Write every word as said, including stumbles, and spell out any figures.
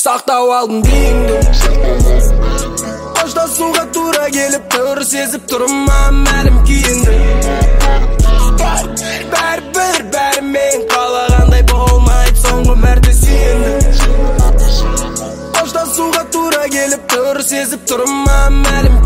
сақтап алдым дейіңді. Қоштасуға тура келіп тұр, сезіп тұрмын мәлім күйінді. Бәрібір бәрімен қалағандай болмайды, соңғы мәрте сүйінді. Қоштасуға тура келіп тұр, сезіп тұрмын мәлім